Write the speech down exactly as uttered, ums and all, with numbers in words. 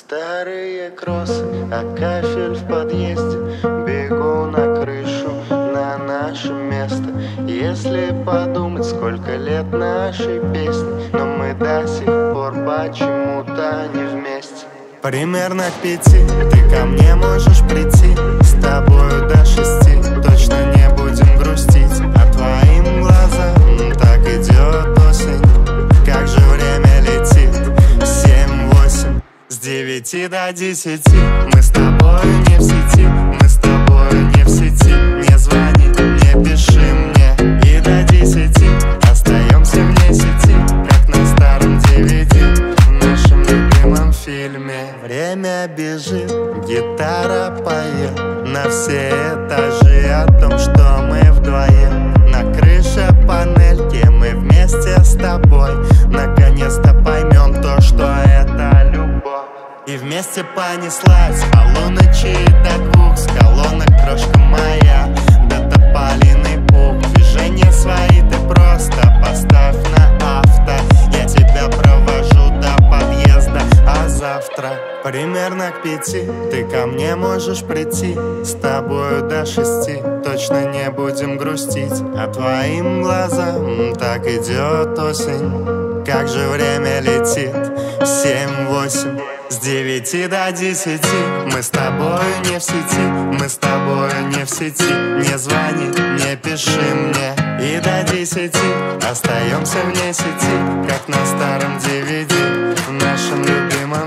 Старые кроссы, а кафель в подъезде. Бегу на крышу, на наше место. Если подумать, сколько лет нашей песни, но мы до сих пор почему-то не вместе. Примерно к пяти ты ко мне можешь прийти. С тобою до шести точно не будем грустить. А твоим глазам так идет осень. Как же время летит. Семь-восемь. С девяти до десяти мы с тобою не в сети. Мы с тобою не в сети. Не звони, не пиши мне. И до десяти остаемся вне сети, как на старом ди ви ди в нашем любимом фильме. Время бежит, гитара поет на все этажи о том, что мы вдвоем. На крыше панельки мы вместе с тобой наконец-то поймем то, что это любовь. И вместе понеслась полуночи до двух. С колонок крошка моя, до тополиный пух. Движения свои ты просто поставь на авто. Я тебя провожу до подъезда, а завтра примерно к пяти ты ко мне можешь прийти. С тобою до шести точно не будем грустить. А твоим глазам так идет осень. Как же время летит. Семь-восемь. С девяти до десяти мы с тобою не в сети. Мы с тобою не в сети. Не звони, не пиши мне. И до десяти остаемся вне сети, как на старом ди ви ди в нашем любимом